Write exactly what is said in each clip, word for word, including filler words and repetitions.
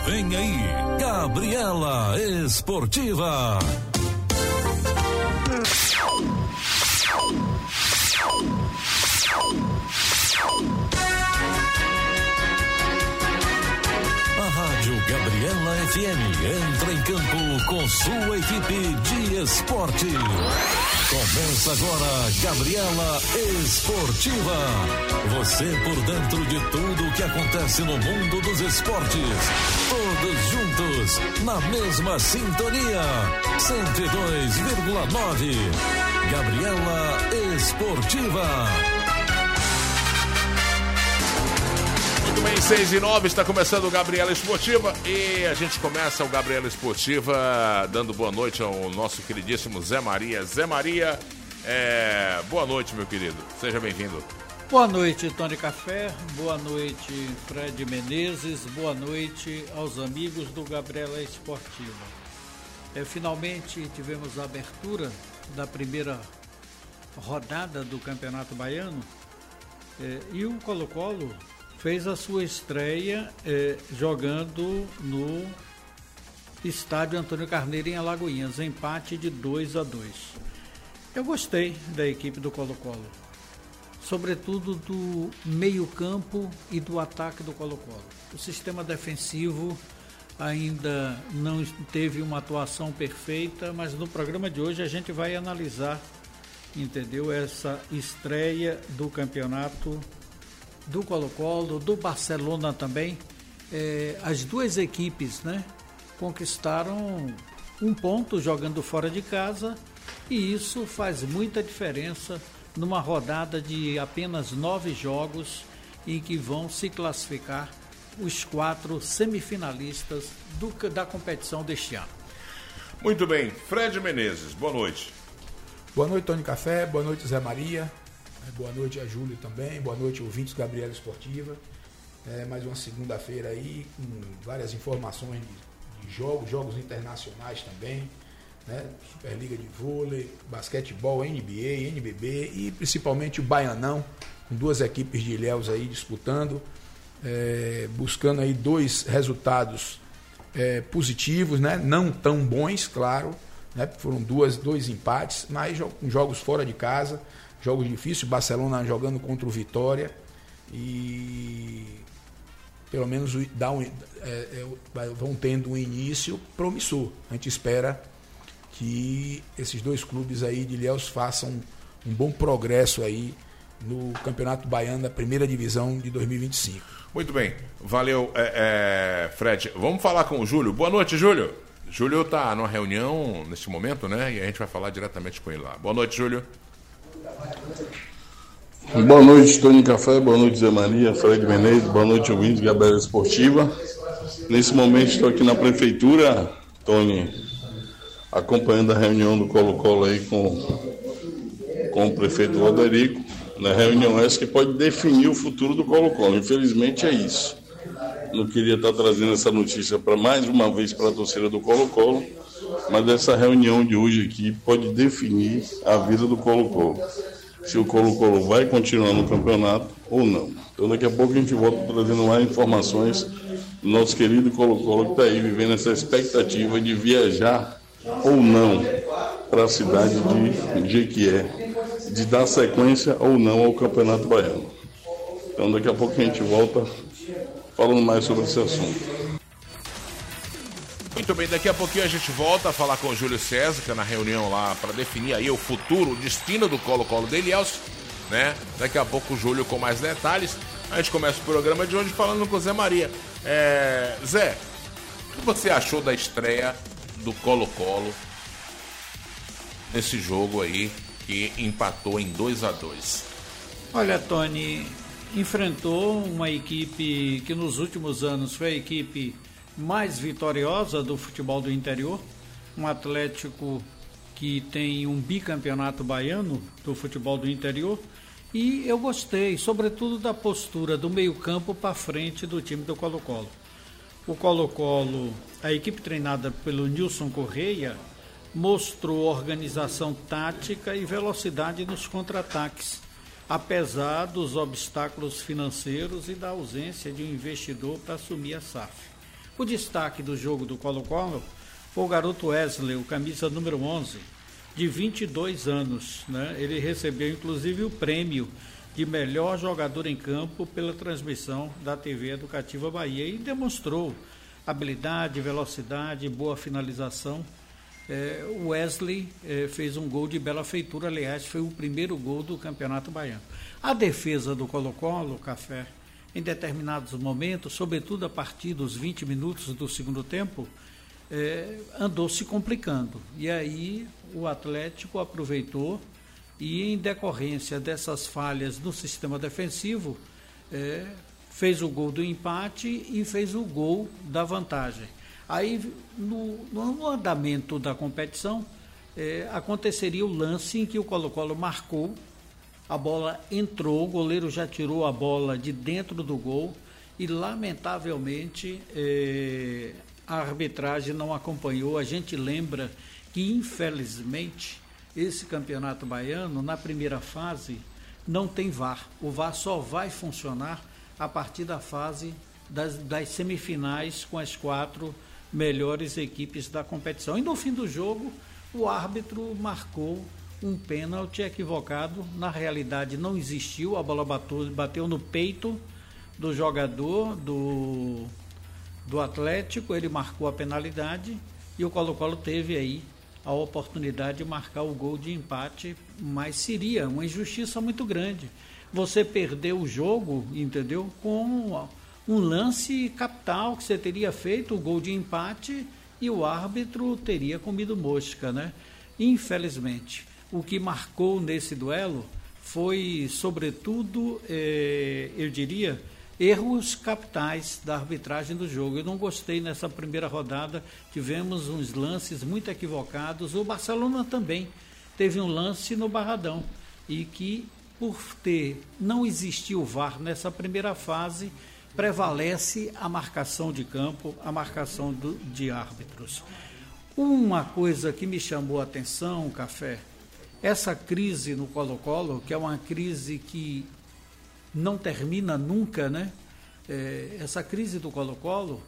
Vem aí, Gabriela Esportiva. A Rádio Gabriela F M entra em campo com sua equipe de esporte. Começa agora Gabriela Esportiva. Você por dentro de tudo o que acontece no mundo dos esportes. Todos juntos, na mesma sintonia. cento e dois vírgula nove. Gabriela Esportiva. Muito bem, seis e nove, está começando o Gabriela Esportiva e a gente começa o Gabriela Esportiva dando boa noite ao nosso queridíssimo Zé Maria. Zé Maria, é... boa noite, meu querido, seja bem-vindo. Boa noite, Tony Café, boa noite, Fred Menezes, boa noite aos amigos do Gabriela Esportiva. É, finalmente tivemos a abertura da primeira rodada do Campeonato Baiano é, e o Colo-Colo fez a sua estreia eh, jogando no estádio Antônio Carneiro em Alagoinhas, empate de dois a dois. Eu gostei da equipe do Colo-Colo, sobretudo do meio-campo e do ataque do Colo-Colo. O sistema defensivo ainda não teve uma atuação perfeita, mas no programa de hoje a gente vai analisar, entendeu, essa estreia do campeonato do Colo-Colo, do Barcelona também. É, as duas equipes, né, conquistaram um ponto jogando fora de casa e isso faz muita diferença numa rodada de apenas nove jogos em que vão se classificar os quatro semifinalistas do, da competição deste ano. Muito bem, Fred Menezes, boa noite. Boa noite, Tony Café, boa noite, Zé Maria. Boa noite a Júlio também, boa noite ouvintes Gabriela Esportiva. É, mais uma segunda-feira aí com várias informações de, de jogos, jogos internacionais também, né? Superliga de vôlei, basquetebol, N B A, N B B e principalmente o Baianão, com duas equipes de Ilhéus aí disputando, é, buscando aí dois resultados é, positivos, né? Não tão bons, claro, né? Foram duas, dois empates, mas jogos fora de casa. Jogos difíceis, Barcelona jogando contra o Vitória e pelo menos dá um, é, é, vão tendo um início promissor. A gente espera que esses dois clubes aí de Ilhéus façam um bom progresso aí no Campeonato Baiano da primeira divisão de dois mil e vinte e cinco. Muito bem, valeu, é, é, Fred. Vamos falar com o Júlio. Boa noite, Júlio. Júlio está numa reunião neste momento, né? E a gente vai falar diretamente com ele lá. Boa noite, Júlio. Boa noite, Tony Café, boa noite, Zé Maria, Fred Menezes, boa noite, ouvintes, Gabriela Esportiva. Nesse momento estou aqui na prefeitura, Tony, acompanhando a reunião do Colo-Colo aí com, com o prefeito Roderico, na reunião essa que pode definir o futuro do Colo-Colo. Infelizmente é isso. Não queria estar trazendo essa notícia para mais uma vez para a torcida do Colo-Colo, mas essa reunião de hoje aqui pode definir a vida do Colo-Colo. Se o Colo-Colo vai continuar no campeonato ou não. Então daqui a pouco a gente volta trazendo mais informações do nosso querido Colo-Colo que está aí vivendo essa expectativa de viajar ou não para a cidade de Jequié, de dar sequência ou não ao Campeonato Baiano. Então daqui a pouco a gente volta falando mais sobre esse assunto. Muito bem, daqui a pouquinho a gente volta a falar com o Júlio César, que é na reunião lá para definir aí o futuro, o destino do Colo-Colo de Ilhéus, né? Daqui a pouco o Júlio com mais detalhes. A gente começa o programa de hoje falando com o Zé Maria. É... Zé, o que você achou da estreia do Colo-Colo nesse jogo aí que empatou em dois a dois? Olha, Tony, enfrentou uma equipe que nos últimos anos foi a equipe mais vitoriosa do futebol do interior, um Atlético que tem um bicampeonato baiano do futebol do interior, e eu gostei, sobretudo, da postura do meio-campo para frente do time do Colo-Colo. O Colo-Colo, a equipe treinada pelo Nilson Correia, mostrou organização tática e velocidade nos contra-ataques, apesar dos obstáculos financeiros e da ausência de um investidor para assumir a S A F. O destaque do jogo do Colo-Colo foi o garoto Wesley, o camisa número onze, de vinte e dois anos, né? Ele recebeu inclusive o prêmio de melhor jogador em campo pela transmissão da T V Educativa Bahia e demonstrou habilidade, velocidade, boa finalização. É, o Wesley é, fez um gol de bela feitura, aliás, foi o primeiro gol do Campeonato Baiano. A defesa do Colo-Colo, Café, em determinados momentos, sobretudo a partir dos vinte minutos do segundo tempo, é, andou se complicando. E aí o Atlético aproveitou e, em decorrência dessas falhas no sistema defensivo, é, fez o gol do empate e fez o gol da vantagem. Aí, no, no andamento da competição, é, aconteceria o lance em que o Colo-Colo marcou, a bola entrou, o goleiro já tirou a bola de dentro do gol e, lamentavelmente, é, a arbitragem não acompanhou. A gente lembra que, infelizmente, esse campeonato baiano, na primeira fase, não tem V A R. O V A R só vai funcionar a partir da fase das, das semifinais com as quatro melhores equipes da competição. E no fim do jogo, o árbitro marcou um pênalti equivocado. Na realidade, não existiu. A bola bateu, bateu no peito do jogador do, do Atlético. Ele marcou a penalidade e o Colo-Colo teve aí a oportunidade de marcar o gol de empate, mas seria uma injustiça muito grande. Você perdeu o jogo, entendeu? Com um lance capital que você teria feito, o gol de empate, e o árbitro teria comido mosca, né? Infelizmente, o que marcou nesse duelo foi, sobretudo, eh, eu diria, erros capitais da arbitragem do jogo. Eu não gostei nessa primeira rodada, tivemos uns lances muito equivocados. O Barcelona também teve um lance no Barradão, e que, por ter, não existiu o V A R nessa primeira fase, prevalece a marcação de campo, a marcação do, de árbitros. Uma coisa que me chamou a atenção, Café, essa crise no Colo-Colo, que é uma crise que não termina nunca, né? É, essa crise do Colo-Colo,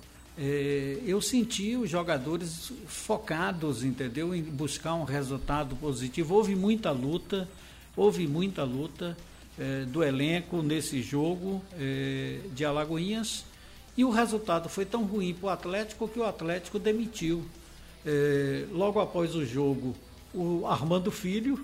é, eu senti os jogadores focados, entendeu? Em buscar um resultado positivo. Houve muita luta, houve muita luta é, do elenco nesse jogo é, de Alagoinhas, e o resultado foi tão ruim para o Atlético que o Atlético demitiu. É, logo após o jogo, o Armando Filho,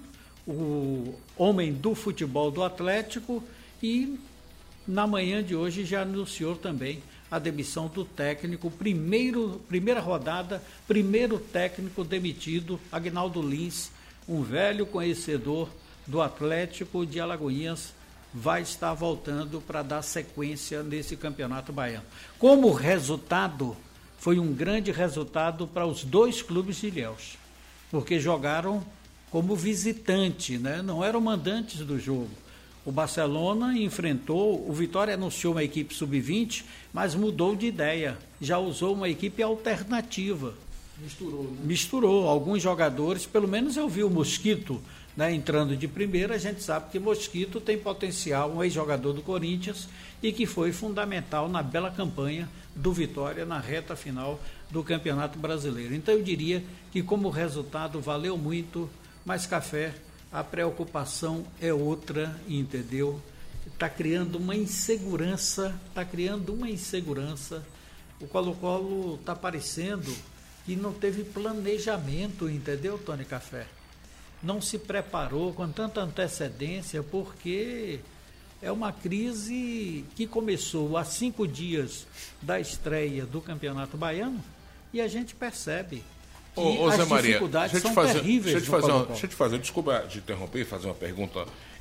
o homem do futebol do Atlético, e na manhã de hoje já anunciou também a demissão do técnico, primeiro, primeira rodada, primeiro técnico demitido, Agnaldo Lins, um velho conhecedor do Atlético de Alagoinhas, vai estar voltando para dar sequência nesse campeonato baiano. Como resultado, foi um grande resultado para os dois clubes de Ilhéus, porque jogaram como visitante, né? Não eram mandantes do jogo. O Barcelona enfrentou, o Vitória anunciou uma equipe sub vinte, mas mudou de ideia, já usou uma equipe alternativa. Misturou, né? Misturou alguns jogadores, pelo menos eu vi o Mosquito, né, entrando de primeira. A gente sabe que Mosquito tem potencial, um ex-jogador do Corinthians, e que foi fundamental na bela campanha do Vitória na reta final do Campeonato Brasileiro. Então eu diria que, como resultado, valeu muito, mas, Café, a preocupação é outra, entendeu? Está criando uma insegurança, está criando uma insegurança. O Colo-Colo está parecendo que não teve planejamento, entendeu, Tony Café? Não se preparou com tanta antecedência, porque é uma crise que começou há cinco dias da estreia do Campeonato Baiano, e a gente percebe que ô, ô, as Zé Maria, dificuldades deixa eu te são fazer, terríveis. Deixa eu te fazer, uma, deixa eu te fazer, desculpa de interromper e fazer uma pergunta.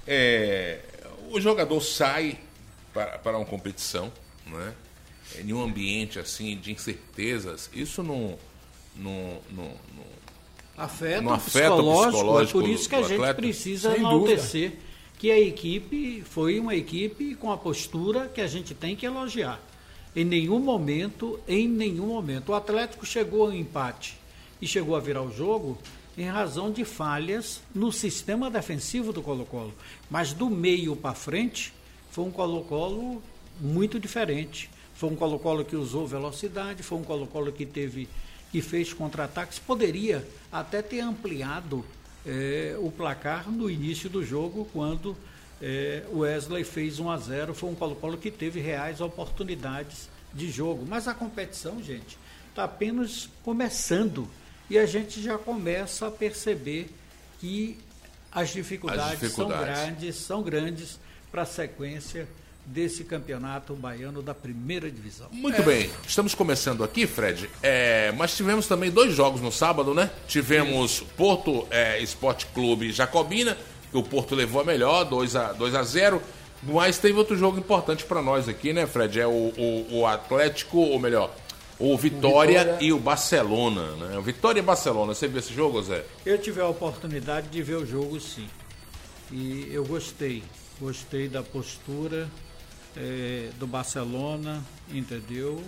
É, o jogador sai para, para uma competição, né, em um ambiente assim de incertezas, isso não, não, não, não afeta, não o afeta o psicológico, psicológico é por isso que a do gente atleta? precisa Sem enaltecer que a equipe foi uma equipe com a postura que a gente tem que elogiar. Em nenhum momento, em nenhum momento. O Atlético chegou ao empate e chegou a virar o jogo em razão de falhas no sistema defensivo do Colo-Colo. Mas do meio para frente, foi um Colo-Colo muito diferente. Foi um Colo-Colo que usou velocidade, foi um Colo-Colo que teve, que fez contra-ataques, poderia até ter ampliado é, o placar no início do jogo, quando é, o Wesley fez um a zero, foi um Colo-Colo que teve reais oportunidades de jogo. Mas a competição, gente, está apenas começando e a gente já começa a perceber que as dificuldades, as dificuldades. são grandes, são grandes para a sequência desse campeonato baiano da primeira divisão. Muito é. bem, estamos começando aqui, Fred, é, mas tivemos também dois jogos no sábado, né? Tivemos Sim. Porto é, Esporte Clube Jacobina, que o Porto levou a melhor, dois a zero, mas teve outro jogo importante para nós aqui, né, Fred? É o, o, o Atlético, ou melhor, o Vitória, o Vitória e o Barcelona, né? O Vitória e Barcelona, você viu esse jogo, Zé? Eu tive a oportunidade de ver o jogo, sim, e eu gostei, gostei da postura É, do Barcelona, entendeu?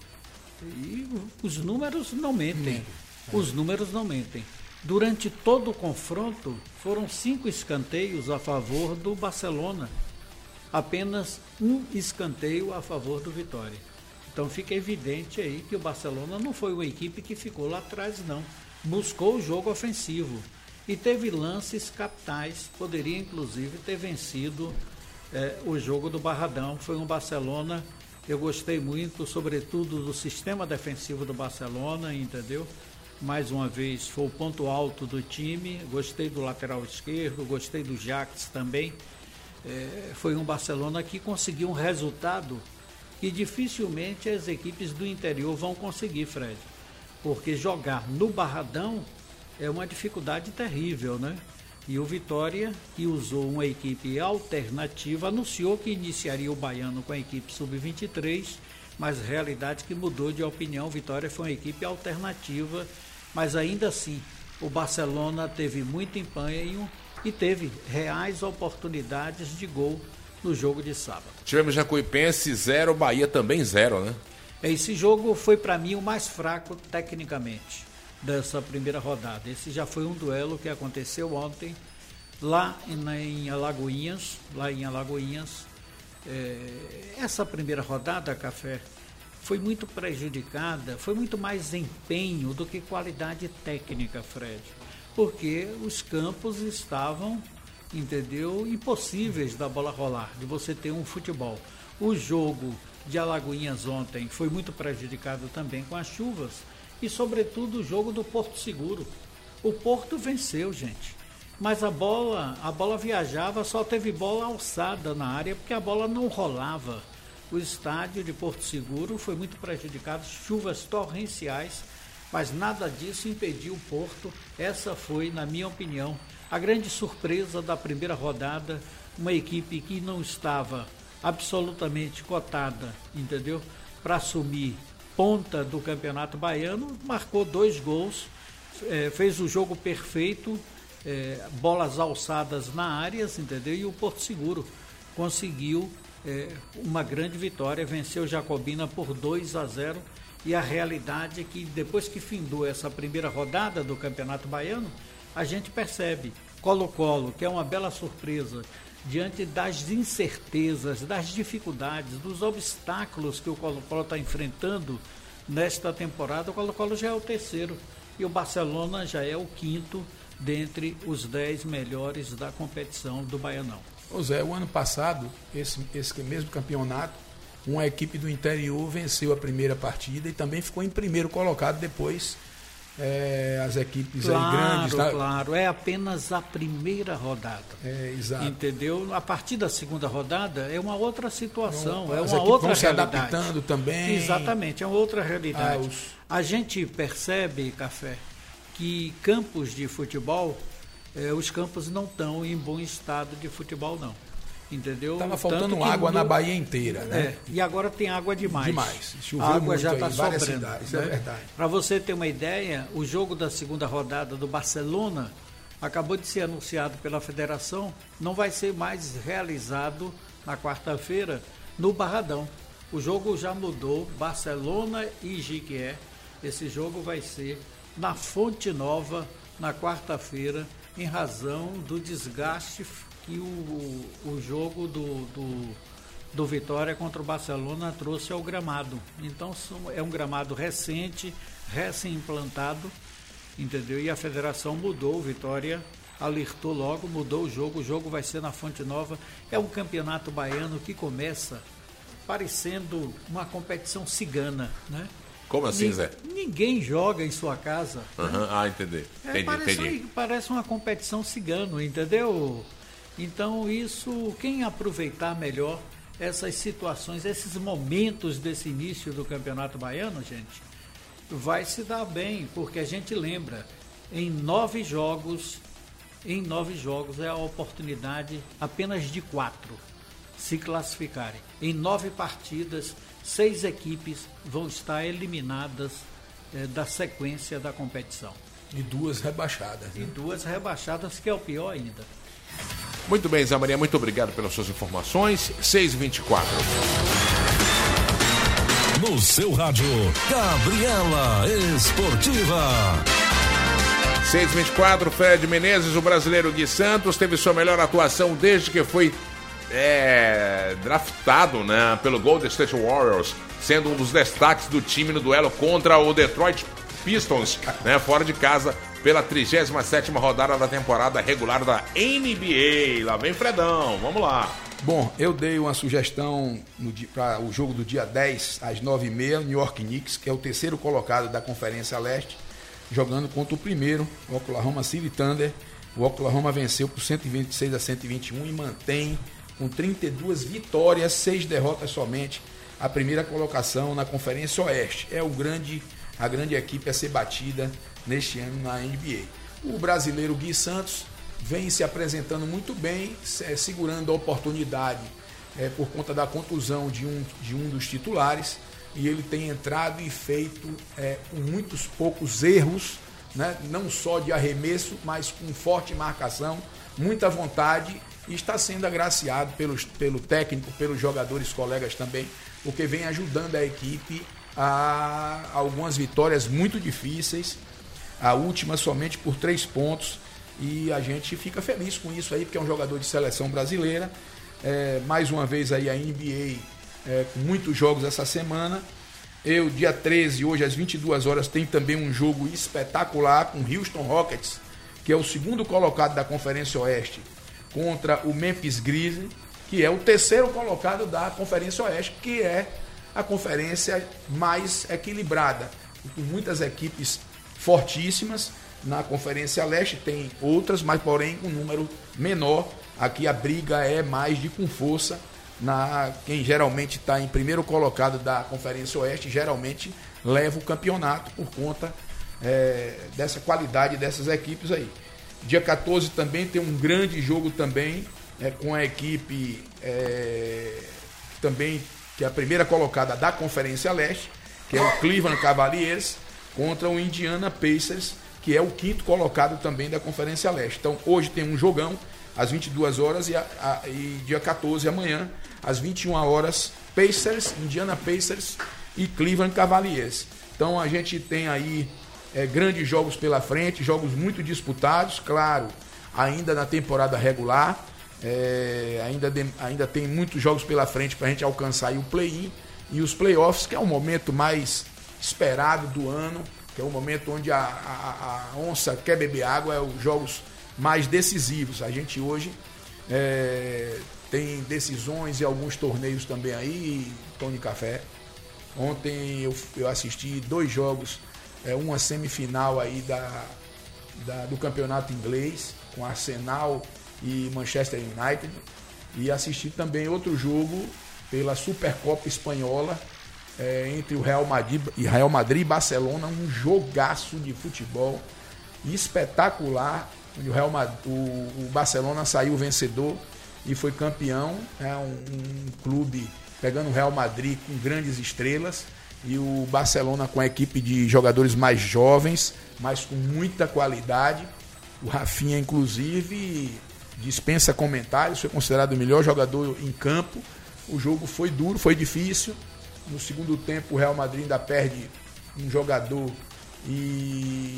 E os números não mentem. Os números não mentem. Durante todo o confronto, foram cinco escanteios a favor do Barcelona. Apenas um escanteio a favor do Vitória. Então fica evidente aí que o Barcelona não foi uma equipe que ficou lá atrás, não. Buscou o jogo ofensivo. E teve lances capitais. Poderia, inclusive, ter vencido É, o jogo do Barradão. Foi um Barcelona, eu gostei muito, sobretudo do sistema defensivo do Barcelona, entendeu? Mais uma vez, foi o ponto alto do time. Gostei do lateral esquerdo, gostei do Jacques também. É, foi um Barcelona que conseguiu um resultado que dificilmente as equipes do interior vão conseguir, Fred, porque jogar no Barradão é uma dificuldade terrível, né? E o Vitória, que usou uma equipe alternativa, anunciou que iniciaria o Baiano com a equipe sub vinte e três, mas realidade que mudou de opinião. Vitória foi uma equipe alternativa, mas ainda assim o Barcelona teve muito empenho e teve reais oportunidades de gol no jogo de sábado. Tivemos Jacuipense zero, Bahia também zero, né? Esse jogo foi para mim o mais fraco tecnicamente dessa primeira rodada. Esse já foi um duelo que aconteceu ontem lá em, em Alagoinhas, lá em Alagoinhas. É, essa primeira rodada, Café, foi muito prejudicada, foi muito mais empenho do que qualidade técnica, Fred, porque os campos estavam, entendeu, impossíveis da bola rolar, de você ter um futebol. O jogo de Alagoinhas ontem foi muito prejudicado também com as chuvas, e sobretudo o jogo do Porto Seguro. O Porto venceu, gente, mas a bola, a bola viajava, só teve bola alçada na área porque a bola não rolava. O estádio de Porto Seguro foi muito prejudicado, chuvas torrenciais, mas nada disso impediu o Porto. Essa foi, na minha opinião, a grande surpresa da primeira rodada, uma equipe que não estava absolutamente cotada, entendeu, para assumir ponta do Campeonato Baiano, marcou dois gols, é, fez o jogo perfeito, é, bolas alçadas na área, entendeu? E o Porto Seguro conseguiu é, uma grande vitória, venceu Jacobina por dois a zero, e a realidade é que depois que findou essa primeira rodada do Campeonato Baiano, a gente percebe Colo-Colo, que é uma bela surpresa, diante das incertezas, das dificuldades, dos obstáculos que o Colo-Colo está enfrentando nesta temporada. O Colo-Colo já é o terceiro e o Barcelona já é o quinto dentre os dez melhores da competição do Baianão. Ô Zé, o ano passado, esse, esse mesmo campeonato, uma equipe do interior venceu a primeira partida e também ficou em primeiro colocado depois. É, as equipes claro, aí grandes, tá? Claro, é apenas a primeira rodada. É, exato. Entendeu? A partir da segunda rodada é uma outra situação, Não, é as uma outra vão se realidade. adaptando também. Exatamente, é uma outra realidade. Ah, os... A gente percebe, Café, que campos de futebol, eh, os campos não estão em bom estado de futebol, não. Entendeu? Estava faltando água no... na Bahia inteira, né? É, e agora tem água demais. Demais. Choveu a água muito já está sobrando. Cidades, né? É verdade. Para você ter uma ideia, o jogo da segunda rodada do Barcelona acabou de ser anunciado pela federação, não vai ser mais realizado na quarta-feira no Barradão. O jogo já mudou, Barcelona e Jiquié. Esse jogo vai ser na Fonte Nova na quarta-feira, em razão do desgaste que o, o jogo do, do, do Vitória contra o Barcelona trouxe ao gramado. Então é um gramado recente, recém-implantado, entendeu? E a federação mudou, o Vitória alertou logo, mudou o jogo, o jogo vai ser na Fonte Nova. É um campeonato baiano que começa parecendo uma competição cigana, né? Como assim, Ni- Zé? Ninguém joga em sua casa. Uhum. Né? Ah, entendi. É, Entendi, parece, entendi. parece uma competição cigano, entendeu? Então isso, quem aproveitar melhor essas situações, esses momentos desse início do Campeonato Baiano, gente, vai se dar bem, porque a gente lembra, em nove jogos, em nove jogos é a oportunidade apenas de quatro se classificarem. Em nove partidas, seis equipes vão estar eliminadas eh, da sequência da competição. E duas rebaixadas. E Né? duas rebaixadas, que é o pior ainda. Muito bem, Zé Maria, muito obrigado pelas suas informações. seis e vinte e quatro. No seu rádio, Gabriela Esportiva. seis e vinte e quatro, Fred Menezes, o brasileiro Gui Santos, teve sua melhor atuação desde que foi é, draftado, né, pelo Golden State Warriors, sendo um dos destaques do time no duelo contra o Detroit Pistons, né, fora de casa, pela trigésima sétima rodada da temporada regular da N B A. Lá vem Fredão, vamos lá. Bom, eu dei uma sugestão para o jogo do dia dez, às nove e meia, New York Knicks, que é o terceiro colocado da Conferência Leste, jogando contra o primeiro, o Oklahoma City Thunder. O Oklahoma venceu por cento e vinte e seis a cento e vinte e um e mantém com trinta e duas vitórias, seis derrotas somente, a primeira colocação na Conferência Oeste. É o grande, a grande equipe a ser batida neste ano na N B A. O brasileiro Gui Santos vem se apresentando muito bem, é, segurando a oportunidade é, por conta da contusão de um, de um dos titulares, e ele tem entrado e feito é, com muitos poucos erros, né? Não só de arremesso, mas com forte marcação, muita vontade, e está sendo agraciado pelos, pelo técnico, pelos jogadores colegas também, porque vem ajudando a equipe a algumas vitórias muito difíceis, a última somente por três pontos, e a gente fica feliz com isso aí, porque é um jogador de seleção brasileira. É, mais uma vez aí a N B A é, com muitos jogos essa semana. Eu, dia treze, hoje às vinte e duas horas, tem também um jogo espetacular com o Houston Rockets, que é o segundo colocado da Conferência Oeste, contra o Memphis Grizzlies, que é o terceiro colocado da Conferência Oeste, que é a conferência mais equilibrada, com muitas equipes fortíssimas. Na Conferência Leste tem outras, mas porém com um número menor. Aqui a briga é mais de com força. Na, quem geralmente está em primeiro colocado da Conferência Oeste geralmente leva o campeonato por conta é, dessa qualidade dessas equipes aí. Dia quatorze também tem um grande jogo também é, com a equipe é, também que é a primeira colocada da Conferência Leste, que é o Cleveland Cavaliers, contra o Indiana Pacers, que é o quinto colocado também da Conferência Leste. Então hoje tem um jogão às vinte e duas horas e, a, a, e dia quatorze amanhã às vinte e uma horas, Pacers, Indiana Pacers e Cleveland Cavaliers. Então a gente tem aí é, grandes jogos pela frente, jogos muito disputados, claro, ainda na temporada regular, é, ainda, de, ainda tem muitos jogos pela frente para a gente alcançar aí o play-in e os playoffs, que é o momento mais esperado do ano, que é o momento onde a, a, a onça quer beber água, é os jogos mais decisivos. A gente hoje é, tem decisões e alguns torneios também aí, Tony Café. Ontem eu, eu assisti dois jogos, é, uma semifinal aí da, da, do campeonato inglês, com Arsenal e Manchester United, e assisti também outro jogo pela Supercopa Espanhola, É, entre o Real Madrid e Real Madrid e Barcelona, um jogaço de futebol espetacular, onde o, Real Madrid, o, o Barcelona saiu vencedor e foi campeão, é um, um clube pegando o Real Madrid com grandes estrelas e o Barcelona com a equipe de jogadores mais jovens, mas com muita qualidade. O Rafinha, inclusive, dispensa comentários, foi considerado o melhor jogador em campo. O jogo foi duro, foi difícil. No segundo tempo o Real Madrid ainda perde um jogador e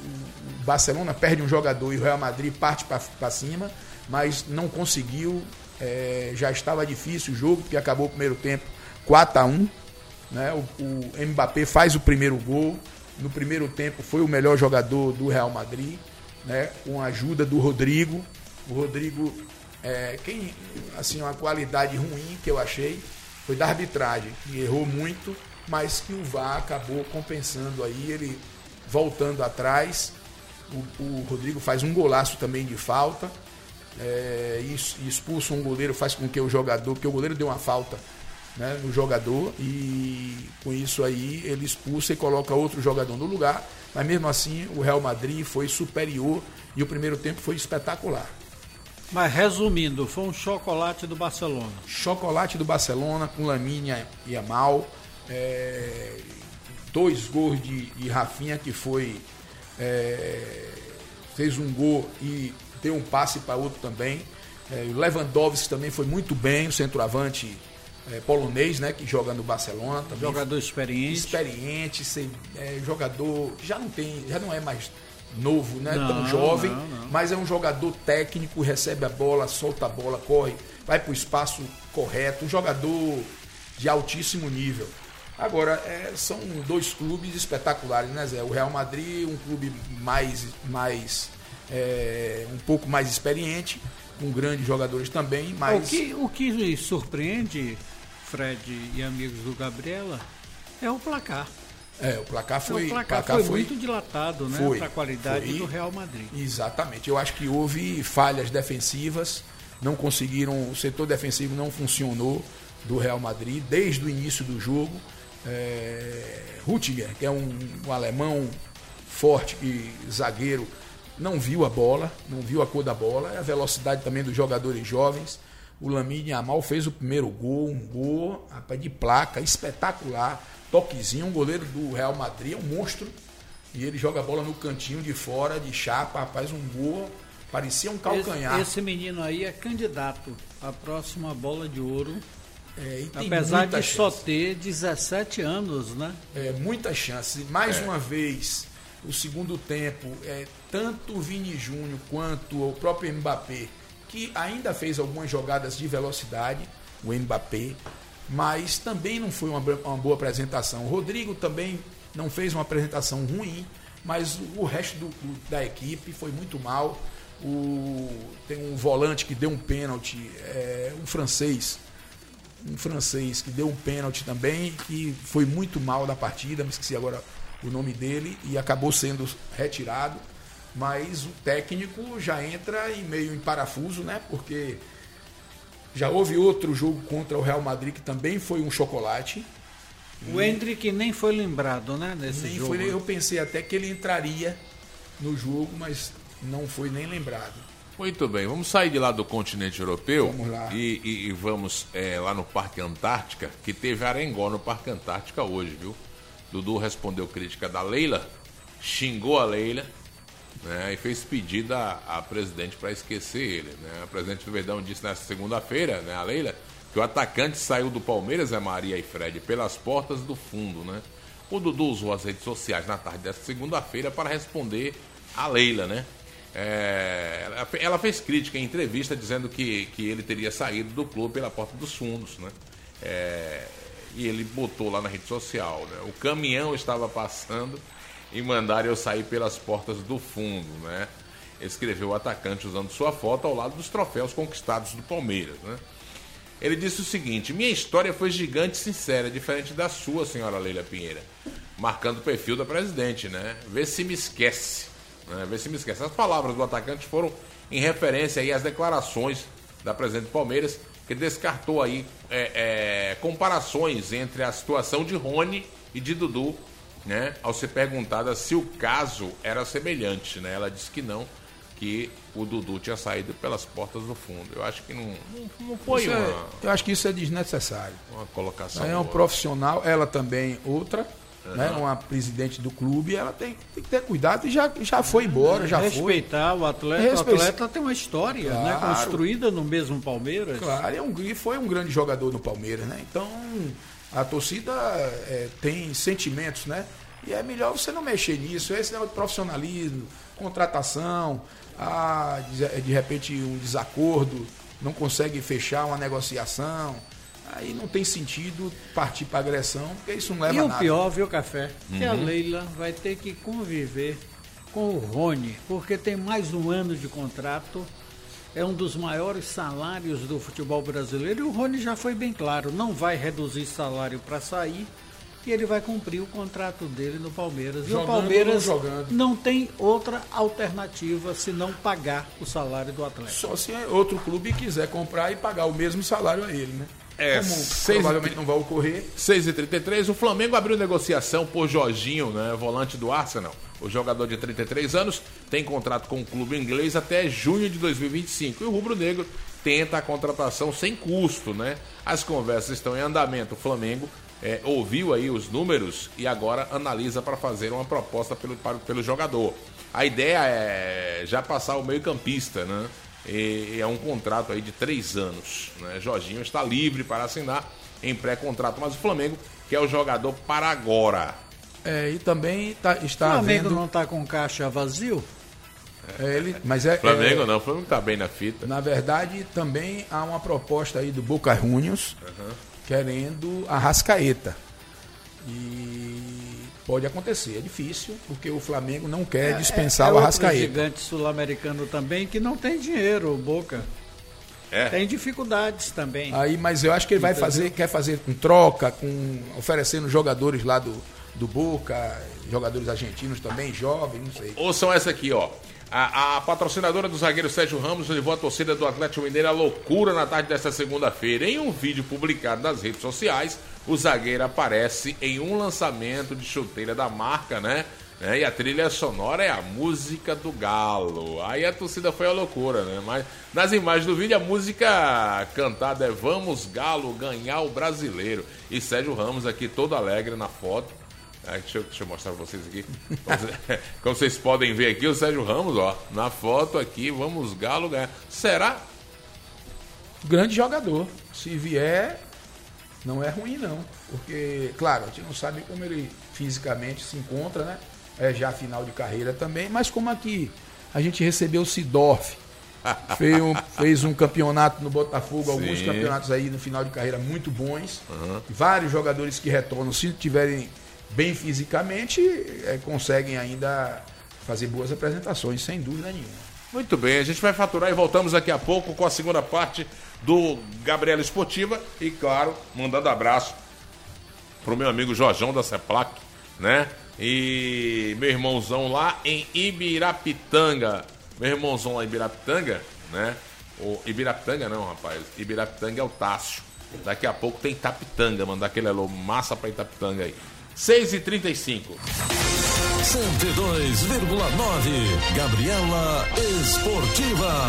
o Barcelona perde um jogador e o Real Madrid parte para cima, mas não conseguiu é, já estava difícil o jogo, porque acabou o primeiro tempo quatro a um. Né? O, o Mbappé faz o primeiro gol. No primeiro tempo foi o melhor jogador do Real Madrid, né? Com a ajuda do Rodrigo. O Rodrigo, é, quem, assim, uma qualidade ruim que eu achei foi da arbitragem, que errou muito, mas que o V A R acabou compensando aí, ele voltando atrás. O, o Rodrigo faz um golaço também de falta, é, e, e expulsa um goleiro, faz com que o jogador, porque o goleiro deu uma falta, né, no jogador, e com isso aí ele expulsa e coloca outro jogador no lugar, mas mesmo assim o Real Madrid foi superior e o primeiro tempo foi espetacular. Mas resumindo, foi um chocolate do Barcelona. Chocolate do Barcelona com Lamine Yamal, é, dois gols de, de Rafinha, que foi é, fez um gol e deu um passe para outro também. É, o Lewandowski também foi muito bem, o centroavante É, polonês, né, que joga no Barcelona também. Jogador experiente. Experiente, sem, é, jogador já não tem, já não é mais novo, né, não, tão jovem, não, não. mas é um jogador técnico, recebe a bola, solta a bola, corre, vai para o espaço correto, um jogador de altíssimo nível. Agora, é, são dois clubes espetaculares, né, Zé? O Real Madrid, um clube mais, mais é, um pouco mais experiente, com grandes jogadores também, mas... O que, o que surpreende, Fred e amigos do Gabriela, é o placar. É, o placar foi... O placar, placar foi, foi muito dilatado, né, para a qualidade foi, do Real Madrid. Exatamente. Eu acho que houve falhas defensivas, não conseguiram, o setor defensivo não funcionou do Real Madrid desde o início do jogo. É, Rüdiger, que é um, um alemão forte e zagueiro, não viu a bola, não viu a cor da bola, a velocidade também dos jogadores jovens. O Lamine Yamal fez o primeiro gol, um gol rapaz, de placa, espetacular, toquezinho, um goleiro do Real Madrid, é um monstro, e ele joga a bola no cantinho de fora, de chapa, rapaz, um gol, parecia um calcanhar. Esse, esse menino aí é candidato à próxima bola de ouro, é, apesar de chance. Só ter dezessete anos, né? É, muitas chances, mais é. uma vez... O segundo tempo, é, tanto o Vini Júnior quanto o próprio Mbappé, que ainda fez algumas jogadas de velocidade, o Mbappé, mas também não foi uma, uma boa apresentação. O Rodrigo também não fez uma apresentação ruim, mas o resto do, do, da equipe foi muito mal. O, tem um volante que deu um pênalti, é, um francês, um francês que deu um pênalti também, que foi muito mal da partida, me esqueci agora o nome dele, e acabou sendo retirado, mas o técnico já entra em meio em parafuso, né? Porque já houve outro jogo contra o Real Madrid que também foi um chocolate. O Endrick nem foi lembrado, né? Nesse nem jogo. Foi, eu pensei até que ele entraria no jogo, mas não foi nem lembrado. Muito bem, vamos sair de lá do continente europeu. Vamos lá. E, e, e vamos é, lá no Parque Antártica, que teve arengó no Parque Antártica hoje, viu? Dudu respondeu crítica da Leila, xingou a Leila, né, e fez pedido à, à presidente para esquecer ele. Né? A presidente do Verdão disse nessa segunda-feira, né, a Leila, que o atacante saiu do Palmeiras, é Maria e Fred, pelas portas do fundo. Né? O Dudu usou as redes sociais na tarde dessa segunda-feira para responder a Leila. Né? É, ela, ela fez crítica em entrevista dizendo que, que ele teria saído do clube pela porta dos fundos. Né? É, E ele botou lá na rede social, né? O caminhão estava passando e mandaram eu sair pelas portas do fundo, né? Escreveu o atacante usando sua foto ao lado dos troféus conquistados do Palmeiras, né? Ele disse o seguinte: minha história foi gigante e sincera, diferente da sua, senhora Leila Pinheira. Marcando o perfil da presidente, né? Vê se me esquece, né? Vê se me esquece. As palavras do atacante foram em referência aí às declarações da presidente do Palmeiras, que descartou aí é, é, comparações entre a situação de Rony e de Dudu, né, ao ser perguntada se o caso era semelhante, né? Ela disse que não, que o Dudu tinha saído pelas portas do fundo. Eu acho que não, não, não foi uma... É, eu acho que isso é desnecessário. Uma colocação. É um profissional, ela também outra, uhum. né, uma presidente do clube, ela tem, tem que ter cuidado e já, já foi embora, já Respeitar foi. o atleta. Respe... O atleta tem uma história, claro. né, construída no mesmo Palmeiras. Claro, é um, foi um grande jogador no Palmeiras, né? Então a torcida é, tem sentimentos, né? E é melhor você não mexer nisso. Esse é o profissionalismo, contratação, ah, de, de repente um desacordo não consegue fechar uma negociação, aí não tem sentido partir para agressão, porque isso não leva e a o nada. pior, viu, Café? Uhum. Que a Leila vai ter que conviver com o Rony, porque tem mais um ano de contrato, é um dos maiores salários do futebol brasileiro, e o Rony já foi bem claro, não vai reduzir salário para sair, e ele vai cumprir o contrato dele no Palmeiras. Jogando e o Palmeiras ou não jogando? não tem outra alternativa senão pagar o salário do atleta. Só se outro clube quiser comprar e pagar o mesmo salário a ele, né? É, Como seis- provavelmente não vai ocorrer. seis e trinta e três, o Flamengo abriu negociação por Jorginho, né, volante do Arsenal. O jogador de trinta e três anos tem contrato com o clube inglês até junho de dois mil e vinte e cinco. E o rubro-negro tenta a contratação sem custo, né? As conversas estão em andamento. O Flamengo é, ouviu aí os números e agora analisa para fazer uma proposta pelo, para, pelo jogador. A ideia é já passar o meio-campista, né? E é um contrato aí de três anos, né? Jorginho está livre para assinar em pré-contrato, mas o Flamengo quer o jogador para agora. É, e também tá, O está Flamengo havendo... não está com caixa vazio? É, ele, mas é, Flamengo é, não, o Flamengo está bem na fita. na verdade, também há uma proposta aí do Boca Juniors querendo a Rascaeta. E pode acontecer, é difícil, porque o Flamengo não quer dispensar é o outro Arrascaeta. gigante sul-americano também que não tem dinheiro, o Boca. É. Tem dificuldades também. Aí, mas eu acho que ele vai fazer, quer fazer com troca, com oferecendo jogadores lá do, do Boca, jogadores argentinos também, jovens, não sei. Ouçam essa aqui, ó. A, a patrocinadora do zagueiro Sérgio Ramos levou a torcida do Atlético Mineiro à loucura na tarde desta segunda-feira. Em um vídeo publicado nas redes sociais, o zagueiro aparece em um lançamento de chuteira da marca, né? né? E a trilha sonora é a música do Galo. Aí a torcida foi à loucura, né? Mas nas imagens do vídeo a música cantada é Vamos Galo ganhar o brasileiro. E Sérgio Ramos aqui todo alegre na foto. Ah, deixa, eu, deixa eu mostrar pra vocês aqui. Como vocês podem ver aqui, o Sérgio Ramos, ó, na foto aqui, vamos Galo ganhar. Será? Grande jogador. Se vier, não é ruim não. Porque, claro, a gente não sabe como ele fisicamente se encontra, né? É já final de carreira também, mas como aqui a gente recebeu o Sidorf, fez um, fez um campeonato no Botafogo, Sim. alguns campeonatos aí no final de carreira muito bons. Uhum. Vários jogadores que retornam, se tiverem bem fisicamente, é, conseguem ainda fazer boas apresentações, sem dúvida nenhuma. Muito bem, a gente vai faturar e voltamos daqui a pouco com a segunda parte do Gabriela Esportiva e, claro, mandando abraço pro meu amigo Jorjão da Ceplac, né? E meu irmãozão lá em Ibirapitanga. Meu irmãozão lá em Ibirapitanga, né? O Ibirapitanga não, rapaz. Ibirapitanga é o Tássio. Daqui a pouco tem Itapitanga, mandar aquele alô massa pra Itapitanga aí. seis e trinta e cinco. cento e dois vírgula nove Gabriela Esportiva.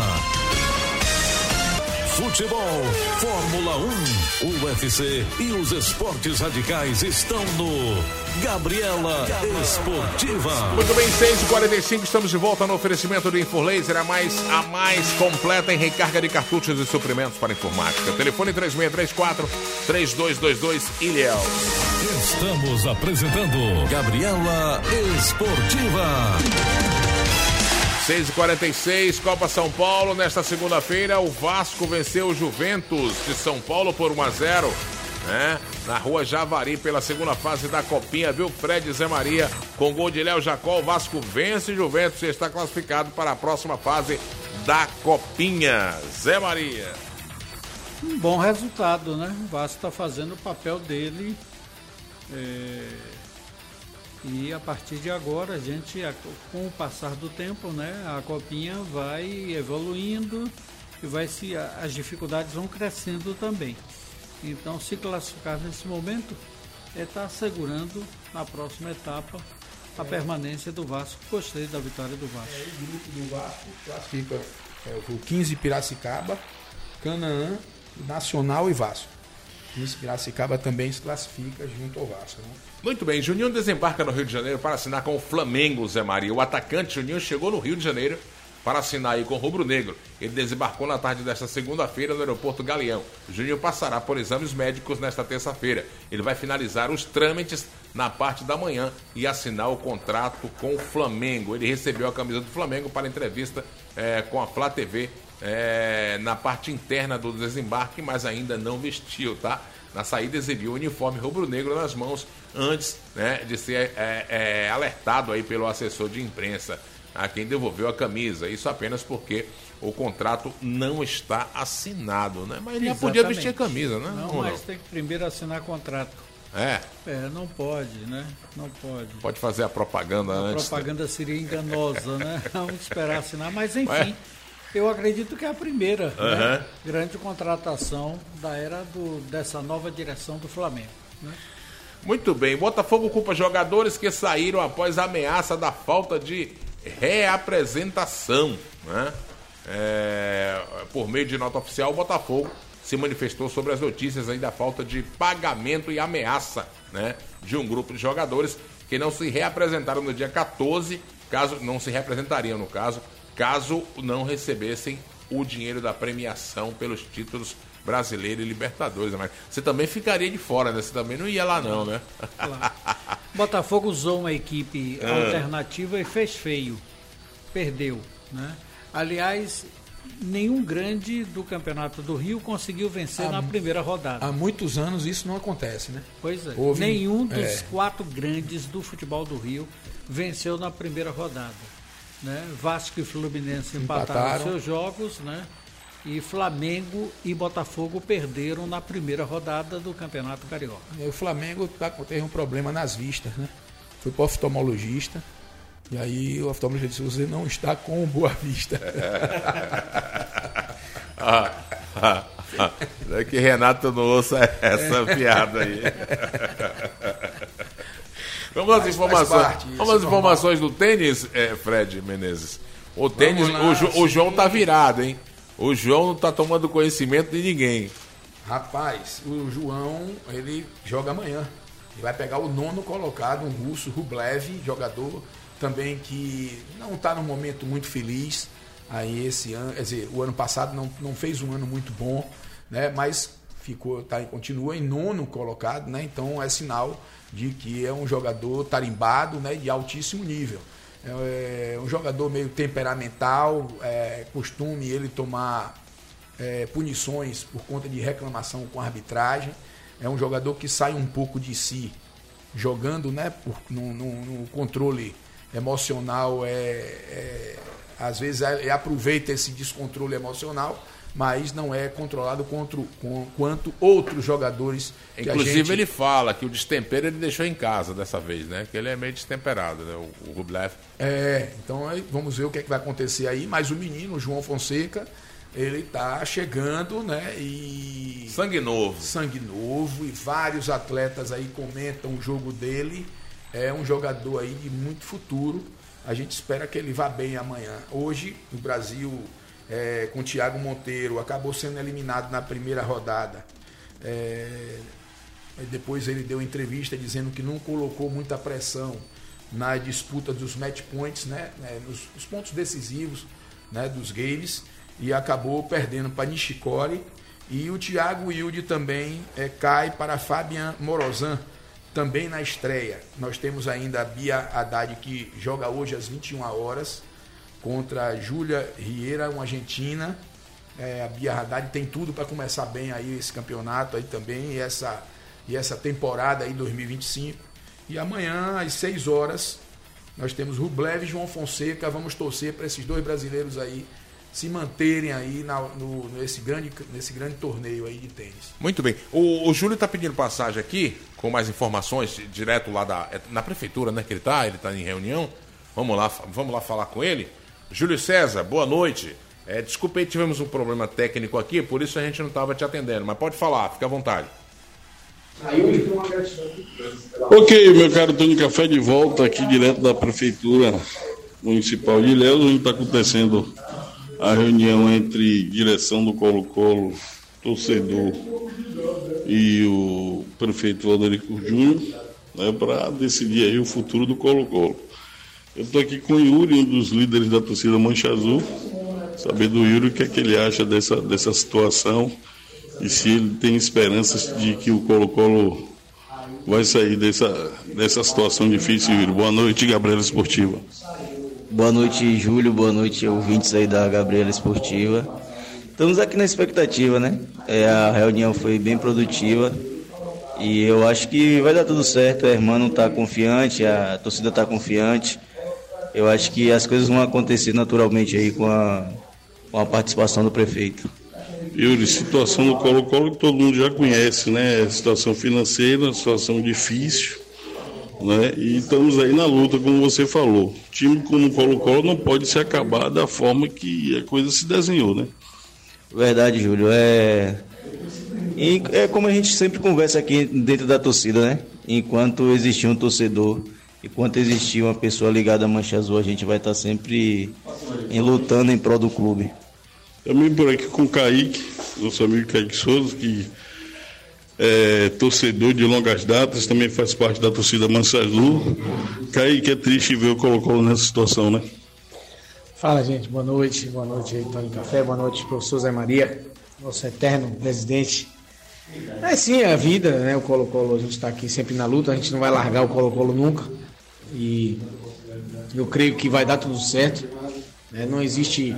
Futebol, Fórmula um, U F C e os esportes radicais estão no Gabriela Esportiva. Muito bem, seis e quarenta e cinco, estamos de volta no oferecimento do Infoleiser, a mais, a mais completa em recarga de cartuchos e suprimentos para informática. Telefone três seis três quatro, três dois dois dois, Ilhéus. Estamos apresentando Gabriela Esportiva. seis e quarenta e seis, Copa São Paulo. Nesta segunda-feira, o Vasco venceu o Juventus de São Paulo por um a zero, né? Na rua Javari, pela segunda fase da Copinha, viu? Fred e Zé Maria, com gol de Léo Jacó, o Vasco vence o Juventus e está classificado para a próxima fase da Copinha. Zé Maria. Um bom resultado, né? O Vasco está fazendo o papel dele. É... E a partir de agora, a gente, com o passar do tempo, né, a Copinha vai evoluindo e vai se, as dificuldades vão crescendo também. Então, se classificar nesse momento, é estar assegurando na próxima etapa a é. permanência do Vasco. Gostei da vitória do Vasco. É, o grupo do Vasco classifica é, o quinze Piracicaba, Canaã, Nacional e Vasco. quinze Piracicaba também se classifica junto ao Vasco, né? Muito bem, Juninho desembarca no Rio de Janeiro para assinar com o Flamengo, Zé Maria. O atacante Juninho chegou no Rio de Janeiro para assinar aí com o Rubro Negro. Ele desembarcou na tarde desta segunda-feira no aeroporto Galeão. O Juninho passará por exames médicos nesta terça-feira. Ele vai finalizar os trâmites na parte da manhã e assinar o contrato com o Flamengo. Ele recebeu a camisa do Flamengo para entrevista é, com a Flá T V é, na parte interna do desembarque, mas ainda não vestiu, tá? Na saída exibiu o uniforme rubro-negro nas mãos antes, né, de ser é, é, alertado aí pelo assessor de imprensa a quem devolveu a camisa. Isso apenas porque o contrato não está assinado, né? Mas ele já podia vestir a camisa, né? Não, Ou mas não? tem que primeiro assinar contrato. É. É, não pode, né? Não pode. Pode fazer a propaganda a antes. A propaganda seria enganosa, né? Vamos esperar assinar, mas enfim, Ué? eu acredito que é a primeira Uhum. né? grande contratação da era do, dessa nova direção do Flamengo, né? Muito bem. Botafogo culpa jogadores que saíram após a ameaça da falta de reapresentação, né? É, por meio de nota oficial, o Botafogo se manifestou sobre as notícias aí da falta de pagamento e ameaça, né, de um grupo de jogadores que não se reapresentaram no dia quatorze, caso não se reapresentariam no caso, caso não recebessem o dinheiro da premiação pelos títulos Brasileiro e Libertadores. Mas você também ficaria de fora, né? Você também não ia lá não, né? Claro. Botafogo usou uma equipe Ah. alternativa e fez feio. Perdeu, né? Aliás, nenhum grande do Campeonato do Rio conseguiu vencer Há na mu- primeira rodada. Há muitos anos isso não acontece, né? Pois é. Houve- Nenhum dos é. quatro grandes do futebol do Rio venceu na primeira rodada, né? Vasco e Fluminense empataram, Empataram. seus jogos, né? E Flamengo e Botafogo perderam na primeira rodada do Campeonato Carioca. O Flamengo tá, teve um problema nas vistas, né? Foi para o oftalmologista. E aí o oftalmologista disse, você não está com boa vista. Ah, ah, ah. É que Renato não ouça essa piada aí. Vamos às Faz- informações, faz parte, isso vamos às é informações do tênis, é, Fred Menezes. O tênis, lá, o, Jo- o sim. João tá virado, hein? O João não tá tomando conhecimento de ninguém. Rapaz, o João, ele joga amanhã. Ele vai pegar o nono colocado, um russo, Rublev, jogador também que não está num momento muito feliz. Aí esse ano, quer dizer, o ano passado não, não fez um ano muito bom, né? Mas ficou, tá, continua em nono colocado, né? Então é sinal de que é um jogador tarimbado, né? De altíssimo nível. É um jogador meio temperamental, é costume ele tomar é, punições por conta de reclamação com a arbitragem. É um jogador que sai um pouco de si jogando, né? Por, no, no, no controle emocional, é, é, às vezes é, é, aproveita esse descontrole emocional, mas não é controlado contra, com, quanto outros jogadores. Que Inclusive a gente... ele fala que o destempero ele deixou em casa dessa vez, né? Que ele é meio destemperado, né? O, o Rublev. É, então aí vamos ver o que, é que vai acontecer aí. Mas o menino, o João Fonseca, ele tá chegando, né? E Sangue novo. sangue novo, e vários atletas aí comentam o jogo dele. É um jogador aí de muito futuro. A gente espera que ele vá bem amanhã. Hoje, o Brasil, é, com o Thiago Monteiro, acabou sendo eliminado na primeira rodada. É, depois ele deu entrevista dizendo que não colocou muita pressão na disputa dos match points, né? Nos, nos pontos decisivos, né? Dos games, e acabou perdendo para Nishikori. E o Thiago Wilde também é, cai para Fabian Morozan, também na estreia. Nós temos ainda a Bia Haddad, que joga hoje às vinte e uma horas contra a Júlia Riera, uma argentina. É, a Bia Haddad tem tudo para começar bem aí esse campeonato aí também, e essa, e essa temporada aí dois mil e vinte e cinco. E amanhã, às seis horas, nós temos Rublev e João Fonseca. Vamos torcer para esses dois brasileiros aí se manterem aí na, no, nesse, grande, nesse grande torneio aí de tênis. Muito bem. O, o Júlio está pedindo passagem aqui, com mais informações, direto lá da, na prefeitura, né, que ele está, ele está em reunião. Vamos lá, vamos lá falar com ele. Júlio César, boa noite. É, desculpe aí, tivemos um problema técnico aqui, por isso a gente não estava te atendendo, mas pode falar, fica à vontade. Ok, meu caro Tony Café, de volta aqui direto da Prefeitura Municipal de Ilhéus, onde está acontecendo a reunião entre direção do Colo-Colo, torcedor e o prefeito Valderico Júnior, né, para decidir aí o futuro do Colo-Colo. Eu estou aqui com o Yuri, um dos líderes da torcida Mancha Azul, saber do Yuri o que é que ele acha dessa, dessa situação e se ele tem esperanças de que o Colo-Colo vai sair dessa, dessa situação difícil, Yuri. Boa noite, Gabriela Esportiva. Boa noite, Júlio. Boa noite, ouvintes aí da Gabriela Esportiva. Estamos aqui na expectativa, né? É, a reunião foi bem produtiva e eu acho que vai dar tudo certo. A irmã não está confiante, a torcida está confiante. Eu acho que as coisas vão acontecer naturalmente aí com a, com a participação do prefeito. Yuri, situação do Colo-Colo que todo mundo já conhece, né? Situação financeira, situação difícil, né? E estamos aí na luta, como você falou. Time como o Colo-Colo não pode se acabar da forma que a coisa se desenhou, né? Verdade, Júlio. É... E é como a gente sempre conversa aqui dentro da torcida, né? Enquanto existir um torcedor, enquanto existir uma pessoa ligada à Mancha Azul, a gente vai estar sempre em, lutando em prol do clube. Também por aqui com o Kaique, nosso amigo Kaique Souza, que é torcedor de longas datas, também faz parte da torcida Mancha Azul. Kaique, é triste ver o Colo-Colo nessa situação, né? Fala, gente, boa noite, boa noite aí, Tony Café, boa noite, professor Zé Maria, nosso eterno presidente. É sim, é a vida, né? O Colo-Colo, a gente está aqui sempre na luta, a gente não vai largar o Colo-Colo nunca. E eu creio que vai dar tudo certo, né? Não existe,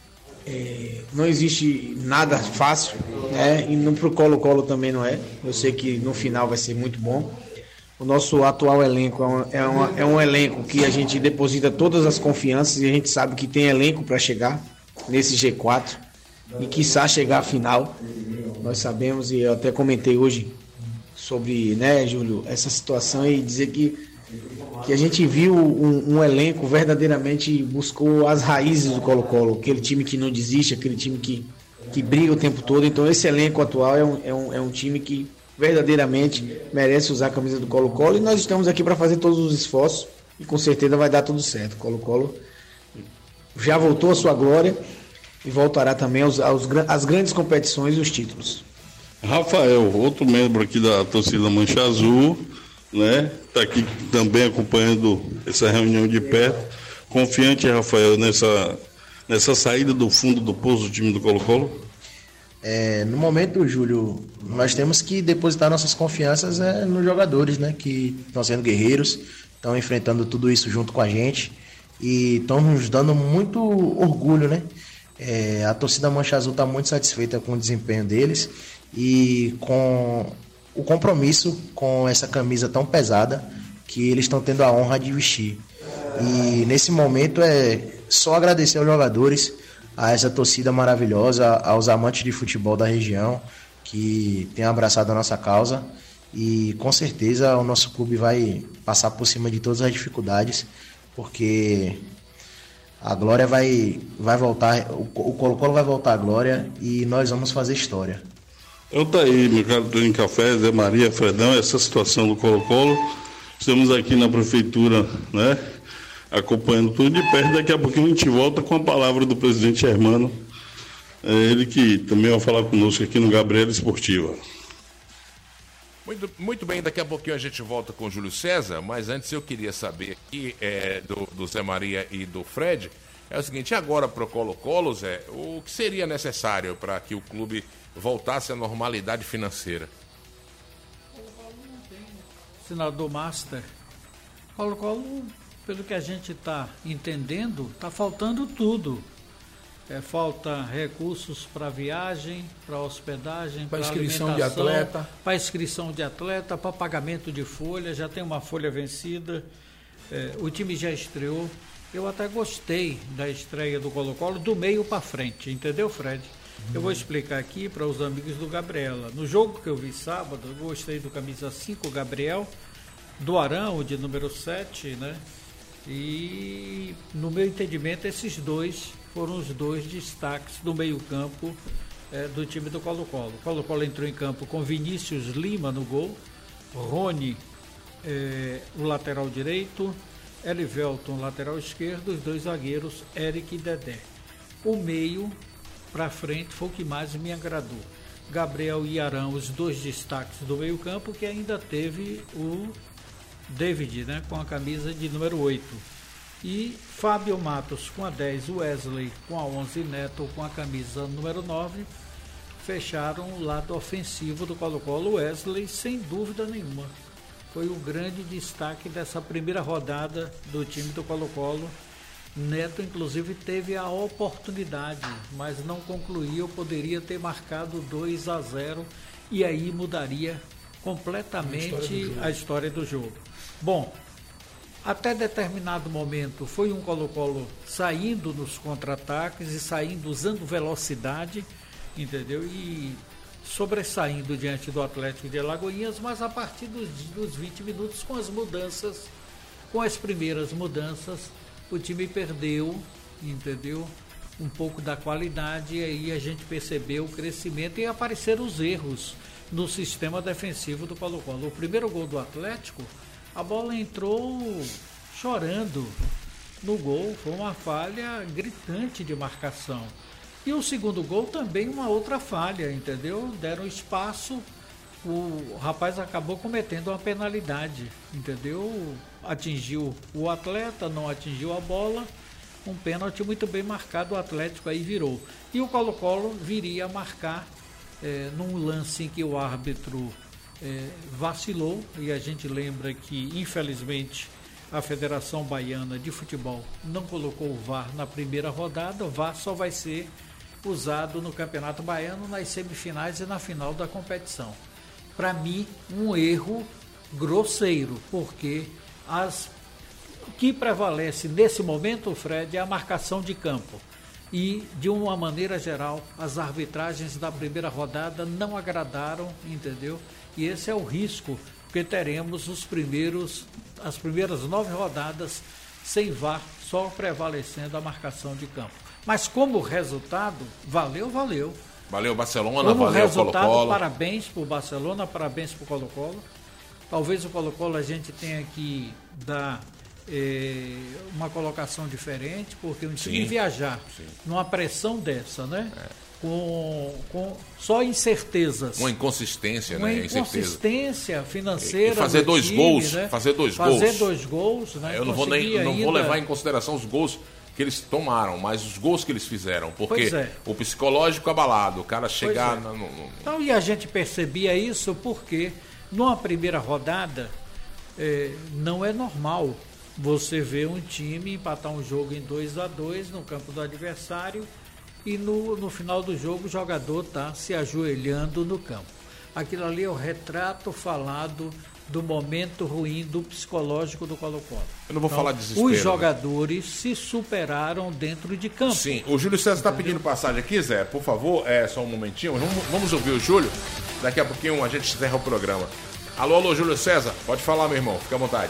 é, não existe nada fácil, né? E para o Colo-Colo também não é. Eu sei que no final vai ser muito bom. O nosso atual elenco é um, é, uma, é um elenco que a gente deposita todas as confianças e a gente sabe que tem elenco para chegar nesse G quatro e quiçá chegar à final. Nós sabemos, e eu até comentei hoje sobre, né, Júlio, essa situação e dizer que, que a gente viu um, um elenco verdadeiramente buscou as raízes do Colo-Colo, aquele time que não desiste, aquele time que, que briga o tempo todo. Então esse elenco atual é um, é um, é um time que verdadeiramente merece usar a camisa do Colo-Colo e nós estamos aqui para fazer todos os esforços e com certeza vai dar tudo certo. O Colo-Colo já voltou à sua glória e voltará também aos, aos, às grandes competições e os títulos. Rafael, outro membro aqui da torcida Mancha Azul, né? Está aqui também acompanhando essa reunião de perto. Confiante, Rafael, nessa, nessa saída do fundo do poço do time do Colo-Colo? É, no momento, Júlio, nós temos que depositar nossas confianças é, nos jogadores, né, que estão sendo guerreiros, estão enfrentando tudo isso junto com a gente e estão nos dando muito orgulho, né? É, a torcida Mancha Azul está muito satisfeita com o desempenho deles e com o compromisso com essa camisa tão pesada que eles estão tendo a honra de vestir. E nesse momento é só agradecer aos jogadores, a essa torcida maravilhosa, aos amantes de futebol da região que tem abraçado a nossa causa e com certeza o nosso clube vai passar por cima de todas as dificuldades, porque a glória vai, vai voltar, o Colo-Colo vai voltar à glória e nós vamos fazer história. Eu tá aí, meu caro Tony Café, Zé Maria, Fredão, essa situação do Colo-Colo. Estamos aqui na prefeitura, né, acompanhando tudo de perto. Daqui a pouquinho a gente volta com a palavra do presidente Hermano, é ele que também vai falar conosco aqui no Gabriela Esportiva. Muito, muito bem, daqui a pouquinho a gente volta com o Júlio César, mas antes eu queria saber aqui é, do, do Zé Maria e do Fred, é o seguinte, e agora para o Colo-Colo, Zé, o que seria necessário para que o clube voltasse à normalidade financeira? Senador Master, Colo-Colo, pelo que a gente está entendendo, está faltando tudo. É, falta recursos para viagem, para hospedagem, para inscrição de atleta, para inscrição de atleta, para pagamento de folha. Já tem uma folha vencida. É, o time já estreou. Eu até gostei da estreia do Colo-Colo do meio para frente, entendeu, Fred? Uhum. Eu vou explicar aqui para os amigos do Gabriela. No jogo que eu vi sábado, eu gostei do camisa cinco, Gabriel, do Arão, de número sete, né? E no meu entendimento, esses dois foram os dois destaques do meio-campo é, do time do Colo-Colo. O Colo-Colo entrou em campo com Vinícius Lima no gol, Rony, é, o lateral direito, Elivelton, lateral esquerdo, os dois zagueiros, Eric e Dedé. O meio para frente foi o que mais me agradou. Gabriel e Arão, os dois destaques do meio-campo, que ainda teve o David, né, com a camisa de número oito. E Fábio Matos com a dez, Wesley com a onze, Neto com a camisa número nove, fecharam o lado ofensivo do Colo-Colo. Wesley, sem dúvida nenhuma, foi o grande destaque dessa primeira rodada do time do Colo-Colo, Neto, inclusive, teve a oportunidade, mas não concluiu, poderia ter marcado dois a zero e aí mudaria completamente a história, a história do jogo. Bom, até determinado momento foi um Colo-Colo saindo nos contra-ataques e saindo usando velocidade, entendeu? E sobressaindo diante do Atlético de Alagoinhas, mas a partir dos, dos vinte minutos, com as mudanças, com as primeiras mudanças, o time perdeu, entendeu? Um pouco da qualidade, e aí a gente percebeu o crescimento e apareceram os erros no sistema defensivo do Colo-Colo. O primeiro gol do Atlético, a bola entrou chorando no gol, foi uma falha gritante de marcação. E o segundo gol também uma outra falha, entendeu? Deram espaço, o rapaz acabou cometendo uma penalidade, entendeu? Atingiu o atleta, não atingiu a bola, um pênalti muito bem marcado, o Atlético aí virou. E o Colo-Colo viria a marcar é, num lance em que o árbitro é, vacilou, e a gente lembra que, infelizmente, a Federação Baiana de Futebol não colocou o V A R na primeira rodada. O V A R só vai ser usado no Campeonato Baiano, nas semifinais e na final da competição. Para mim, um erro grosseiro, porque as, o que prevalece nesse momento, Fred, é a marcação de campo. E, de uma maneira geral, as arbitragens da primeira rodada não agradaram, entendeu? E esse é o risco, porque teremos os primeiros, as primeiras nove rodadas sem V A R, só prevalecendo a marcação de campo. Mas como resultado, valeu, valeu. Valeu, Barcelona, como valeu, resultado, Colo-Colo. Parabéns para o Barcelona, parabéns para o Colo-Colo. Talvez o Colo-Colo a gente tenha que dar eh, uma colocação diferente, porque um time Sim. viajar Sim. numa pressão dessa, né? É. Com, com só incertezas. Uma inconsistência, uma né? inconsistência financeira. E fazer do dois time, gols, né? fazer dois fazer gols. Fazer dois gols, né? Eu não vou, nem, não ainda... vou levar em consideração os gols que eles tomaram, mas os gols que eles fizeram, porque é. o psicológico abalado, o cara chegar... É. No, no, no... Então, e a gente percebia isso porque numa primeira rodada eh, não é normal você ver um time empatar um jogo em dois a dois no campo do adversário e no, no final do jogo o jogador está se ajoelhando no campo. Aquilo ali é o retrato falado do momento ruim do psicológico do Colo-Colo. Eu não vou então, falar de desespero. Os jogadores né? se superaram dentro de campo. Sim, o Júlio César está pedindo passagem aqui, Zé, por favor, é só um momentinho. Vamos, vamos ouvir o Júlio, daqui a pouquinho a gente encerra o programa. Alô, alô, Júlio César, pode falar, meu irmão, fica à vontade.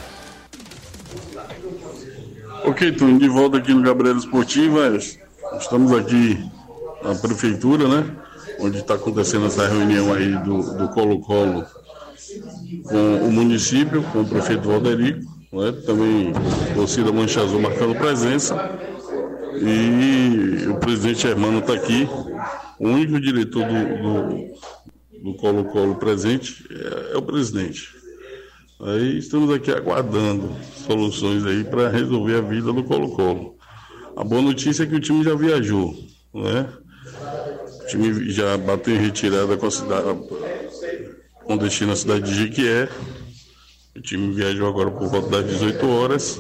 Ok, Tony, de volta aqui no Gabriela Esportiva. Estamos aqui na prefeitura, né? Onde está acontecendo essa reunião aí do, do Colo-Colo com o município, com o prefeito Valderico, né? Também a torcida Mancha Azul marcando presença. E o presidente Hermano está aqui. O único diretor do, do, do Colo-Colo presente é, é o presidente. Aí estamos aqui aguardando soluções aí para resolver a vida do Colo-Colo. A boa notícia é que o time já viajou, né? O time já bateu em retirada com a cidade, com destino à cidade de Jequié. O time viajou agora por volta das dezoito horas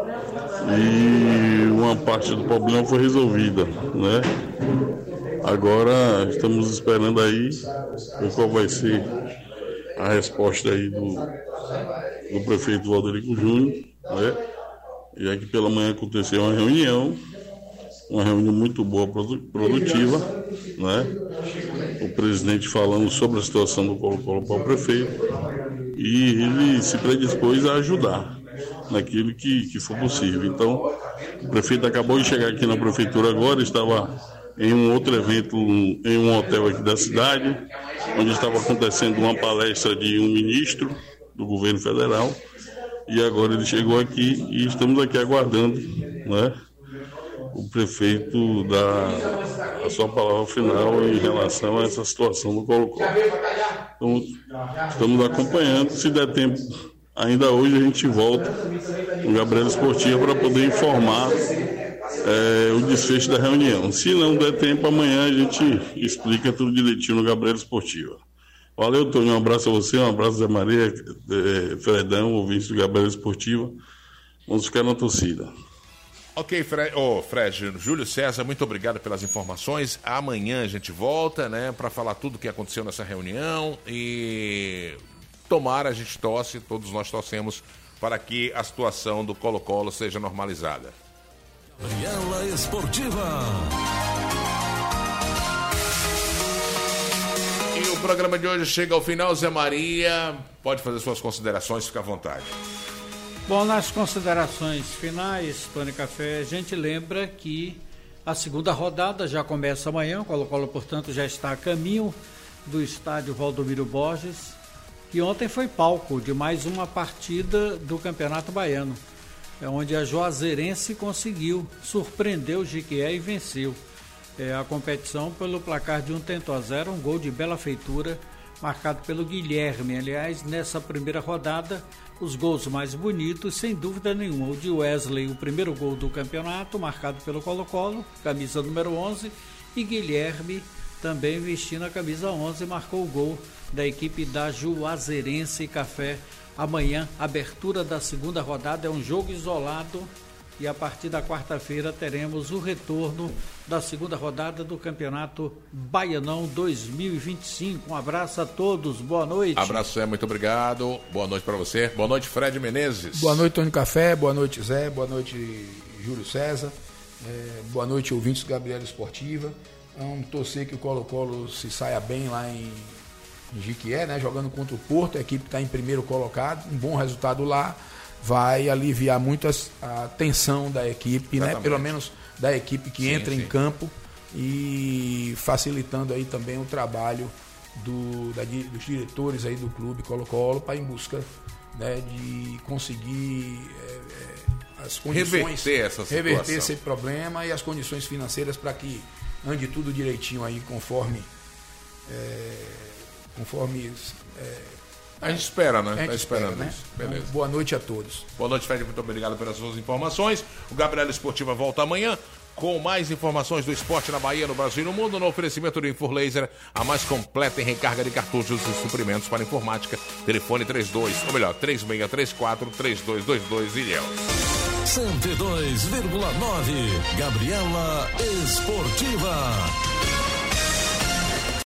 e uma parte do problema foi resolvida, né? Agora estamos esperando aí qual vai ser a resposta aí do, do prefeito Valderico Júnior, né? Já que pela manhã aconteceu uma reunião, uma reunião muito boa, produtiva, né? O presidente falando sobre a situação do Colo-Colo para o prefeito e ele se predispôs a ajudar naquilo que, que for possível. Então, o prefeito acabou de chegar aqui na prefeitura agora, estava em um outro evento, em um hotel aqui da cidade, onde estava acontecendo uma palestra de um ministro do governo federal. E agora ele chegou aqui e estamos aqui aguardando, né, o prefeito dar a sua palavra final em relação a essa situação do Colo-Colo. Então, estamos acompanhando. Se der tempo, ainda hoje a gente volta no Gabriela Esportiva para poder informar é, o desfecho da reunião. Se não der tempo, amanhã a gente explica tudo direitinho no Gabriela Esportiva. Valeu, Tony. Um abraço a você, um abraço a Maria, é, Fredão, ouvinte do Gabriela Esportiva. Vamos ficar na torcida. Ok, Fred, oh, Fred, Júlio César, muito obrigado pelas informações. Amanhã a gente volta, né, para falar tudo o que aconteceu nessa reunião e tomara, a gente torce, todos nós torcemos para que a situação do Colo-Colo seja normalizada. Gabriela Esportiva. E o programa de hoje chega ao final. Zé Maria, pode fazer suas considerações, fica à vontade. Bom, nas considerações finais, Tony Café, a gente lembra que a segunda rodada já começa amanhã. O Colo-Colo, portanto, já está a caminho do estádio Valdomiro Borges, que ontem foi palco de mais uma partida do Campeonato Baiano, é onde a Juazeirense conseguiu surpreender o Jequié e venceu é, a competição pelo placar de um tento a zero, um gol de bela feitura marcado pelo Guilherme. Aliás, nessa primeira rodada, os gols mais bonitos, sem dúvida nenhuma, o de Wesley, o primeiro gol do campeonato, marcado pelo Colo-Colo, camisa número onze, e Guilherme, também vestindo a camisa onze, marcou o gol da equipe da Juazeirense Café. Amanhã, abertura da segunda rodada, é um jogo isolado, e a partir da quarta-feira teremos o retorno da segunda rodada do Campeonato Baianão dois mil e vinte e cinco. Um abraço a todos, boa noite. Abraço, Zé, muito obrigado. Boa noite para você. Boa noite, Fred Menezes. Boa noite, Tony Café. Boa noite, Zé. Boa noite, Júlio César. É, boa noite, ouvintes do Gabriela Esportiva. Vamos torcer que o Colo-Colo se saia bem lá em, em Jequié, né? Jogando contra o Porto. A equipe está em primeiro colocado. Um bom resultado lá vai aliviar muito a, a tensão da equipe, né? Pelo menos da equipe que sim, entra sim. em campo, e facilitando aí também o trabalho do, da, dos diretores aí do clube Colo-Colo para em busca, né, de conseguir é, é, as condições, reverter essa situação, reverter esse problema e as condições financeiras para que ande tudo direitinho aí conforme é, conforme é, a gente espera, né? A gente tá esperando espera, né? isso. Beleza. Então, boa noite a todos. Boa noite, Fred. Muito obrigado pelas suas informações. O Gabriela Esportiva volta amanhã com mais informações do esporte na Bahia, no Brasil e no mundo, no oferecimento do Infor Laser, a mais completa em recarga de cartuchos e suprimentos para informática. Telefone trinta e dois, ou melhor, três seis três quatro, três dois dois dois, Ilhéus. cento e dois vírgula nove Gabriela Esportiva.